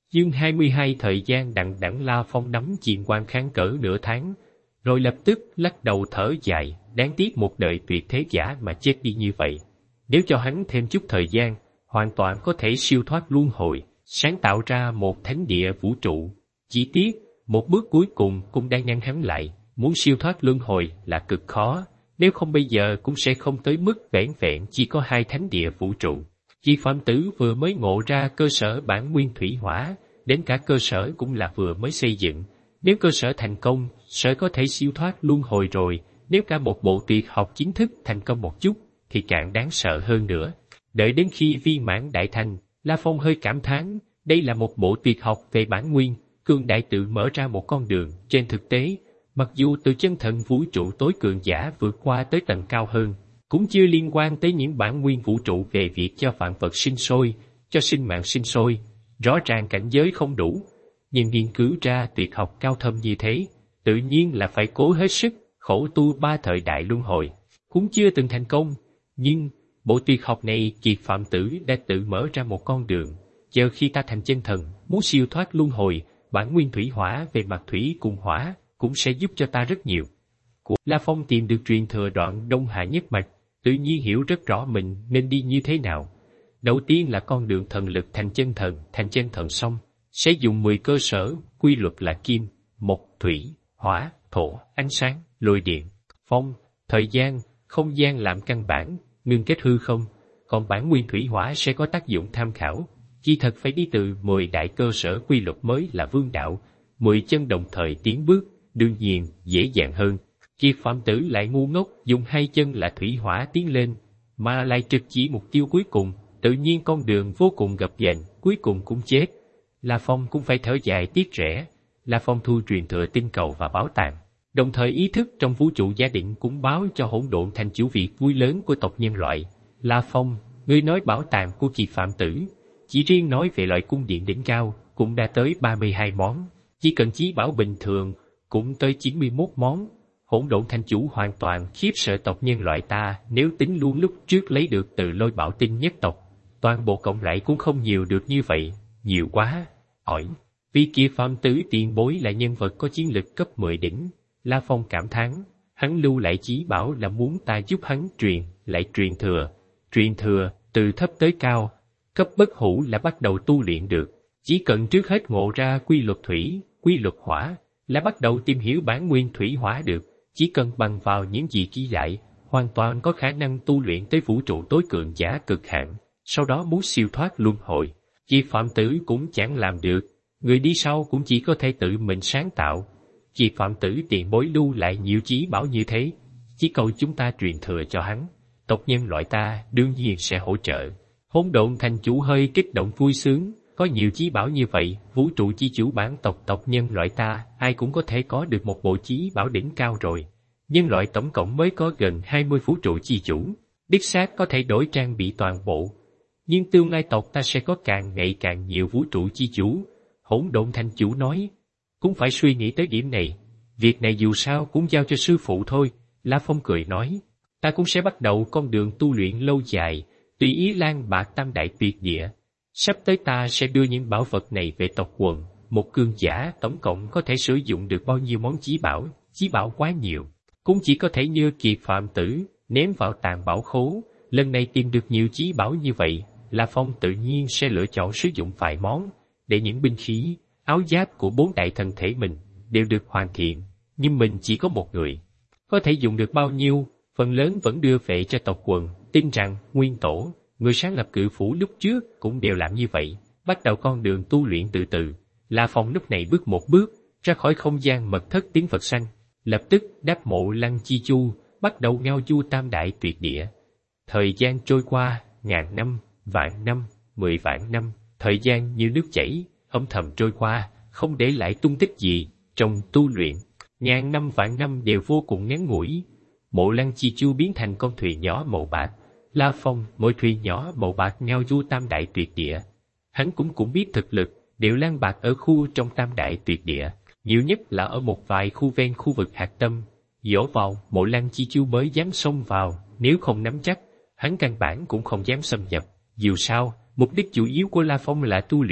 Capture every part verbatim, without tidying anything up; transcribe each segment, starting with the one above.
chương hai mươi hai thời gian đằng đẵng La Phong nắm chìm quan kháng cỡ nửa tháng, rồi lập tức lắc đầu thở dài, đáng tiếc một đời tuyệt thế giả mà chết đi như vậy. Nếu cho hắn thêm chút thời gian, hoàn toàn có thể siêu thoát luân hồi, sáng tạo ra một thánh địa vũ trụ. Chỉ tiếc, một bước cuối cùng cũng đang ngăn hắn lại, muốn siêu thoát luân hồi là cực khó, nếu không bây giờ cũng sẽ không tới mức vẻn vẹn chỉ có hai thánh địa vũ trụ. Chi Phạm Tử vừa mới ngộ ra cơ sở bản nguyên thủy hỏa, đến cả cơ sở cũng là vừa mới xây dựng. Nếu cơ sở thành công, sẽ có thể siêu thoát luân hồi rồi, nếu cả một bộ tuyệt học chính thức thành công một chút, thì càng đáng sợ hơn nữa. Đợi đến khi viên mãn đại thành, La Phong hơi cảm thán, đây là một bộ tuyệt học về bản nguyên, cường đại tự mở ra một con đường. Trên thực tế, mặc dù từ chân thần vũ trụ tối cường giả vượt qua tới tầng cao hơn, cũng chưa liên quan tới những bản nguyên vũ trụ về việc cho vạn vật sinh sôi, cho sinh mạng sinh sôi. Rõ ràng cảnh giới không đủ, nhưng nghiên cứu ra tuyệt học cao thâm như thế, tự nhiên là phải cố hết sức, khổ tu ba thời đại luân hồi, cũng chưa từng thành công. Nhưng, bộ tuyệt học này Kiệt Phạm Tử đã tự mở ra một con đường, chờ khi ta thành chân thần, muốn siêu thoát luân hồi, bản nguyên thủy hỏa về mặt thủy cùng hỏa, cũng sẽ giúp cho ta rất nhiều. La Phong tìm được truyền thừa đoạn Đông Hạ nhất mạch, tự nhiên hiểu rất rõ mình nên đi như thế nào. Đầu tiên là con đường thần lực thành chân thần, thành chân thần xong, sẽ dùng mười cơ sở, quy luật là kim, mộc, thủy, hỏa, thổ, ánh sáng, lôi điện, phong, thời gian, không gian làm căn bản, ngưng kết hư không, còn bản nguyên thủy hỏa sẽ có tác dụng tham khảo. Chỉ thật phải đi từ mười đại cơ sở quy luật mới là vương đạo, mười chân đồng thời tiến bước, đương nhiên, dễ dàng hơn. Kiệt Phạm Tử lại ngu ngốc, dùng hai chân là thủy hỏa tiến lên, mà lại trực chỉ mục tiêu cuối cùng, tự nhiên con đường vô cùng gập ghềnh, cuối cùng cũng chết. La Phong cũng phải thở dài tiếc rẻ. La Phong thu truyền thừa tinh cầu và bảo tàng, đồng thời ý thức trong vũ trụ gia định cũng báo cho hỗn độn thành chủ việc vui lớn của tộc nhân loại. La Phong, ngươi nói bảo tàng của Kiệt Phạm Tử, chỉ riêng nói về loại cung điện đỉnh cao, cũng đã tới ba mươi hai món, chỉ cần chí bảo bình thường, cũng tới chín mươi mốt món. Hỗn độn thành chủ hoàn toàn khiếp sợ tộc nhân loại ta, nếu tính luôn lúc trước lấy được từ Lôi Bảo Tinh nhất tộc, toàn bộ cộng lại cũng không nhiều được như vậy, nhiều quá. Hỏi, vì Kiệt Phạm Tử tiền bối là nhân vật có chiến lực cấp mười đỉnh, La Phong cảm thán, hắn lưu lại chí bảo là muốn ta giúp hắn truyền, lại truyền thừa. Truyền thừa, từ thấp tới cao, cấp bất hủ là bắt đầu tu luyện được, chỉ cần trước hết ngộ ra quy luật thủy, quy luật hỏa, là bắt đầu tìm hiểu bản nguyên thủy hỏa được. Chỉ cần bằng vào những gì ghi lại, hoàn toàn có khả năng tu luyện tới vũ trụ tối cường giả cực hạn, sau đó muốn siêu thoát luân hồi. Kiệt Phạm Tử cũng chẳng làm được, người đi sau cũng chỉ có thể tự mình sáng tạo. Kiệt Phạm Tử tiền bối lưu lại nhiều chí bảo như thế, chỉ cầu chúng ta truyền thừa cho hắn, tộc nhân loại ta đương nhiên sẽ hỗ trợ. Hỗn độn thành chủ hơi kích động vui sướng, có nhiều chí bảo như vậy, vũ trụ chi chủ bản tộc tộc nhân loại ta, ai cũng có thể có được một bộ chí bảo đỉnh cao rồi. Nhân loại tổng cộng mới có gần hai mươi vũ trụ chi chủ, đích xác có thể đổi trang bị toàn bộ. Nhưng tương lai tộc ta sẽ có càng ngày càng nhiều vũ trụ chi chủ. Hỗn độn thành chủ nói, cũng phải suy nghĩ tới điểm này, việc này dù sao cũng giao cho sư phụ thôi. La Phong cười nói, ta cũng sẽ bắt đầu con đường tu luyện lâu dài, tùy ý lan bạc tam đại tuyệt địa. Sắp tới ta sẽ đưa những bảo vật này về tộc quần, một cường giả tổng cộng có thể sử dụng được bao nhiêu món chí bảo, chí bảo quá nhiều, cũng chỉ có thể như Kiệt Phạm Tử, ném vào tàng bảo khố. Lần này tìm được nhiều chí bảo như vậy, La Phong tự nhiên sẽ lựa chọn sử dụng vài món, để những binh khí, áo giáp của bốn đại thần thể mình đều được hoàn thiện, nhưng mình chỉ có một người. Có thể dùng được bao nhiêu, phần lớn vẫn đưa về cho tộc quần, tin rằng Nguyên Tổ, người sáng lập Cự Phủ lúc trước cũng đều làm như vậy, bắt đầu con đường tu luyện từ từ. La Phong lúc này bước một bước, ra khỏi không gian mật thất tiếng Phật xanh, lập tức đáp mộ Lăng Chi Chu, bắt đầu ngao du tam đại tuyệt địa. Thời gian trôi qua, ngàn năm, vạn năm, mười vạn năm, thời gian như nước chảy, âm thầm trôi qua, không để lại tung tích gì. Trong tu luyện, ngàn năm vạn năm đều vô cùng ngắn ngủi. Mộ Lăng Chi Chu biến thành con thuyền nhỏ màu bạc, La Phong mỗi thuyền nhỏ màu bạc ngao du tam đại tuyệt địa. Hắn cũng cũng biết thực lực, đều lan bạc ở khu trong tam đại tuyệt địa, nhiều nhất là ở một vài khu ven khu vực hạt tâm. Dỗ vào, Mộ Lăng Chi Chu mới dám xông vào, nếu không nắm chắc, hắn căn bản cũng không dám xâm nhập. Dù sao, mục đích chủ yếu của La Phong là tu luyện,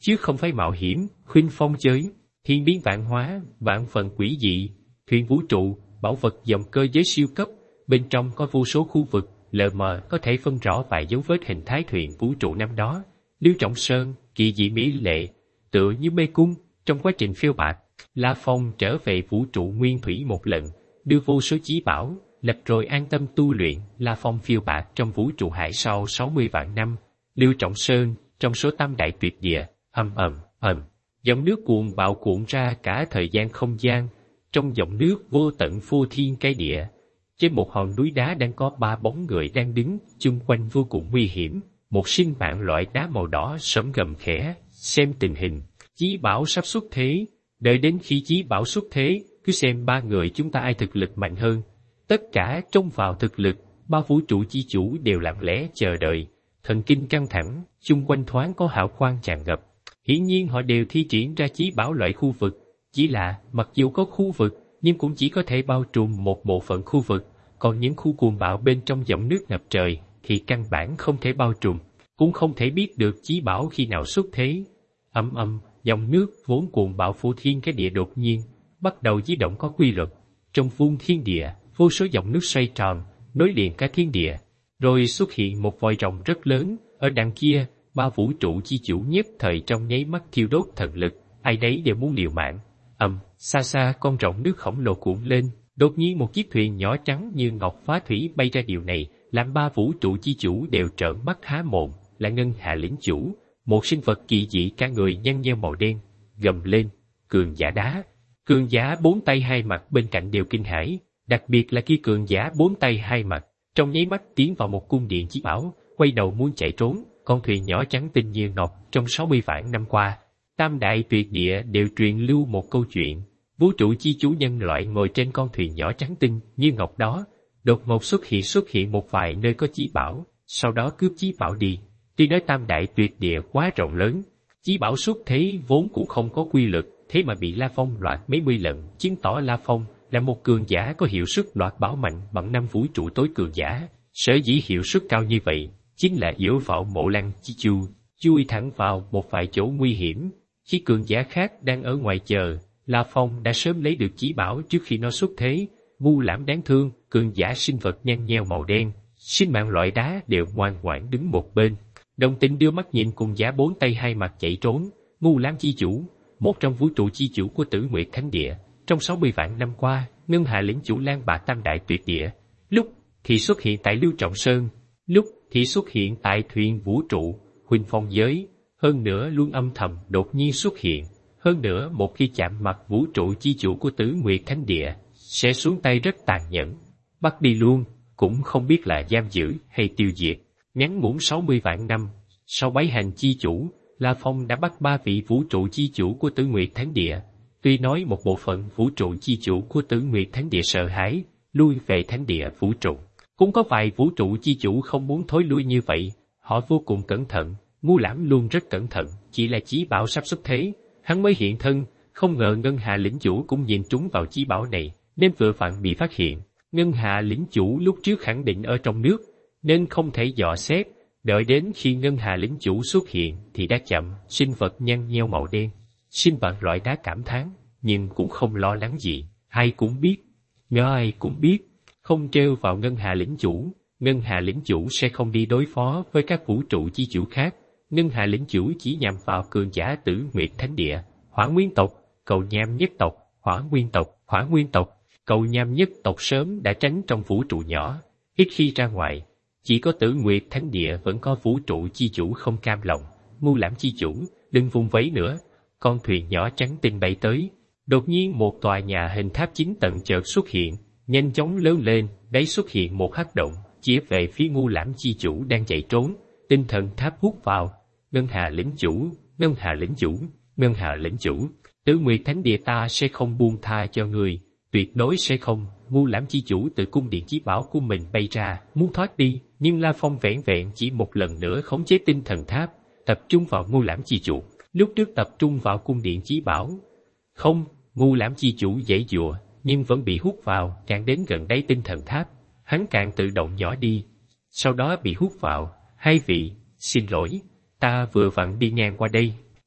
chứ không phải mạo hiểm, khuynh phong giới, thiên biến vạn hóa, vạn phần quỷ dị, thuyền vũ trụ, bảo vật dòng cơ giới siêu cấp, bên trong có vô số khu vực, lờ mờ có thể phân rõ vài dấu vết hình thái thuyền vũ trụ năm đó. Lưu Trọng Sơn, kỳ dị mỹ lệ, tựa như mê cung, trong quá trình phiêu bạt, La Phong trở về vũ trụ nguyên thủy một lần, đưa vô số chí bảo, lập rồi an tâm tu luyện. La Phong phiêu bạt trong vũ trụ hải sau sáu mươi vạn năm. Lưu Trọng Sơn, trong số tam đại tuyệt địa, ầm ầm ầm, dòng nước cuồn bạo cuộn ra cả thời gian không gian, trong dòng nước vô tận phô thiên cái địa. Trên một hòn núi đá đang có ba bóng người đang đứng, chung quanh vô cùng nguy hiểm, một sinh mạng loại đá màu đỏ sẫm gầm khẽ, xem tình hình, chí bảo sắp xuất thế, đợi đến khi chí bảo xuất thế, cứ xem ba người chúng ta ai thực lực mạnh hơn. Tất cả trông vào thực lực, ba vũ trụ chi chủ đều lặng lẽ chờ đợi, thần kinh căng thẳng, chung quanh thoáng có hào quang tràn ngập. Hiển nhiên họ đều thi triển ra chí bảo loại khu vực, chỉ là mặc dù có khu vực, nhưng cũng chỉ có thể bao trùm một bộ phận khu vực, còn những khu cuồng bạo bên trong dòng nước ngập trời thì căn bản không thể bao trùm, cũng không thể biết được chí bảo khi nào xuất thế. Ầm ầm, dòng nước vốn cuồng bạo phô thiên cái địa đột nhiên bắt đầu di động có quy luật. Trong vuông thiên địa, vô số dòng nước xoay tròn, nối liền cả thiên địa, rồi xuất hiện một vòi rồng rất lớn. Ở đằng kia, ba vũ trụ chi chủ nhất thời trong nháy mắt thiêu đốt thần lực, ai đấy đều muốn liều mạng. Ầm, xa xa con rồng nước khổng lồ cuộn lên, đột nhiên một chiếc thuyền nhỏ trắng như ngọc phá thủy bay ra. Điều này làm ba vũ trụ chi chủ đều trợn mắt há mồm. Là Ngân Hà lĩnh chủ, một sinh vật kỳ dị cả người nhăn nheo màu đen, gầm lên, cường giả đá. Cường giả bốn tay hai mặt bên cạnh đều kinh hãi, đặc biệt là khi cường giả bốn tay hai mặt trong nháy mắt tiến vào một cung điện chí bảo, quay đầu muốn chạy trốn. Con thuyền nhỏ trắng tinh như ngọc, trong sáu mươi vạn năm qua, tam đại tuyệt địa đều truyền lưu một câu chuyện. Vũ trụ chi chủ nhân loại ngồi trên con thuyền nhỏ trắng tinh như ngọc đó, đột ngột xuất hiện xuất hiện một vài nơi có chí bảo, sau đó cướp chí bảo đi. Tuy nói tam đại tuyệt địa quá rộng lớn, chí bảo xuất thế vốn cũng không có quy luật, thế mà bị La Phong loạt mấy mươi lần, chứng tỏ La Phong là một cường giả có hiệu suất loạt bảo mạnh bằng năm vũ trụ tối cường giả. Sở dĩ hiệu suất cao như vậy, chính là dựa vào Mộ Lăng Chi Chu, chui thẳng vào một vài chỗ nguy hiểm. Khi cường giả khác đang ở ngoài chờ, La Phong đã sớm lấy được chí bảo trước khi nó xuất thế. Vu Lãm đáng thương, cường giả sinh vật nhăn nheo màu đen, sinh mạng loại đá đều ngoan ngoãn đứng một bên, đồng tình đưa mắt nhìn cùng giả bốn tay hai mặt chạy trốn. Ngu Lãm chi chủ, một trong vũ trụ chi chủ của Tử Nguyệt Thánh Địa, trong sáu mươi vạn năm qua, Ngân Hà lĩnh chủ lang bạt tam đại tuyệt địa, lúc thì xuất hiện tại Lưu Trọng Sơn, lúc thì xuất hiện tại thuyền vũ trụ, khuynh phong giới, hơn nữa luôn âm thầm đột nhiên xuất hiện. Hơn nữa một khi chạm mặt vũ trụ chi chủ của Tử Nguyệt Thánh Địa, sẽ xuống tay rất tàn nhẫn, bắt đi luôn, cũng không biết là giam giữ hay tiêu diệt. Ngắn ngủn sáu mươi vạn năm, sau bái hành chi chủ, La Phong đã bắt ba vị vũ trụ chi chủ của Tử Nguyệt Thánh Địa. Tuy nói một bộ phận vũ trụ chi chủ của Tử Nguyệt Thánh Địa sợ hãi, lui về Thánh Địa vũ trụ. Cũng có vài vũ trụ chi chủ không muốn thối lui như vậy, họ vô cùng cẩn thận. Ngu Lãm luôn rất cẩn thận, chỉ là chí bảo sắp xuất thế, hắn mới hiện thân, không ngờ Ngân Hà lĩnh chủ cũng nhìn trúng vào chí bảo này, nên vừa vặn bị phát hiện. Ngân Hà lĩnh chủ lúc trước khẳng định ở trong nước, nên không thể dò xét, đợi đến khi Ngân Hà lĩnh chủ xuất hiện thì đã chậm. Sinh vật nhăn nheo màu đen, sinh vật loại đá cảm thán, nhưng cũng không lo lắng gì. Ai cũng biết, ai cũng biết, không trêu vào Ngân Hà lĩnh chủ, Ngân Hà lĩnh chủ sẽ không đi đối phó với các vũ trụ chi chủ khác. Ngân Hà lĩnh chủ chỉ nhằm vào cường giả Tử Nguyệt Thánh Địa, Hỏa Nguyên tộc, Cầu Nham nhất tộc, Hỏa Nguyên tộc, Hỏa Nguyên tộc. Cầu Nham nhất tộc sớm đã tránh trong vũ trụ nhỏ, ít khi ra ngoài. Chỉ có Tử Nguyệt Thánh Địa vẫn có vũ trụ chi chủ không cam lòng. Ngu Lãm chi chủ, đừng vùng vẫy nữa. Con thuyền nhỏ trắng tinh bay tới. Đột nhiên một tòa nhà hình tháp chín tầng chợt xuất hiện, nhanh chóng lớn lên, đáy xuất hiện một hắc động, chĩa về phía Ngu Lãm chi chủ đang chạy trốn. Tinh thần tháp hút vào. Ngân Hà lĩnh chủ, Ngân Hà lĩnh chủ, Ngân Hà lĩnh chủ, Tử Nguyệt Thánh Địa ta sẽ không buông tha cho người, tuyệt đối sẽ không. Ngu Lãm chi chủ từ cung điện chí bảo của mình bay ra, muốn thoát đi, nhưng La Phong vẻn vẹn chỉ một lần nữa khống chế tinh thần tháp, tập trung vào Ngu Lãm chi chủ. Lúc trước tập trung vào cung điện chí bảo, không, Ngu Lãm chi chủ giãy giụa, nhưng vẫn bị hút vào. Càng đến gần đáy tinh thần tháp, hắn càng tự động nhỏ đi, sau đó bị hút vào. Hai vị, xin lỗi, ta vừa vặn đi ngang qua đây.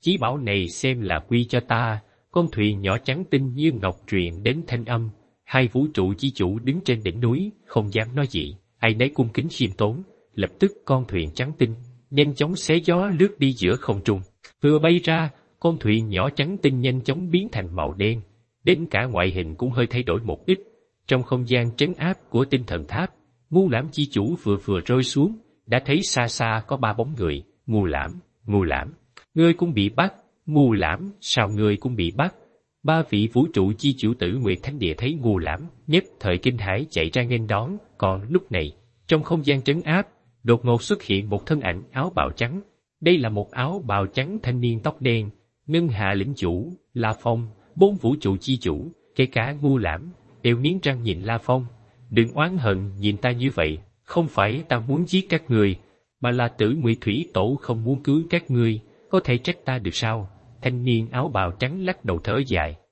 Chí bảo này xem là quy cho ta. Con thuyền nhỏ trắng tinh như ngọc truyền đến thanh âm. Hai vũ trụ chi chủ đứng trên đỉnh núi, không dám nói gì, ai nấy cung kính khiêm tốn. Lập tức con thuyền trắng tinh nhanh chóng xé gió lướt đi giữa không trung. Vừa bay ra, con thuyền nhỏ trắng tinh nhanh chóng biến thành màu đen, đến cả ngoại hình cũng hơi thay đổi một ít. Trong không gian trấn áp của tinh thần tháp, Ngu Lãm chi chủ vừa vừa rơi xuống, đã thấy xa xa có ba bóng người. Ngu Lãm, Ngu Lãm, ngươi cũng bị bắt. Ngu Lãm, sao ngươi cũng bị bắt? Ba vị vũ trụ chi chủ tử Nguyệt Thánh Địa thấy Ngu Lãm, nhất thời kinh hãi chạy ra nghênh đón. Còn lúc này, trong không gian trấn áp, đột ngột xuất hiện một thân ảnh áo bào trắng. Đây là một áo bào trắng thanh niên tóc đen, Ngân Hà lĩnh chủ, La Phong, bốn vũ trụ chi chủ, kể cả Ngu Lãm, đều nghiến răng nhìn La Phong. Đừng oán hận nhìn ta như vậy, không phải ta muốn giết các người, mà là Tử Ngụy Thủy Tổ không muốn cứu các ngươi, có thể trách ta được sao? Thanh niên áo bào trắng lắc đầu thở dài.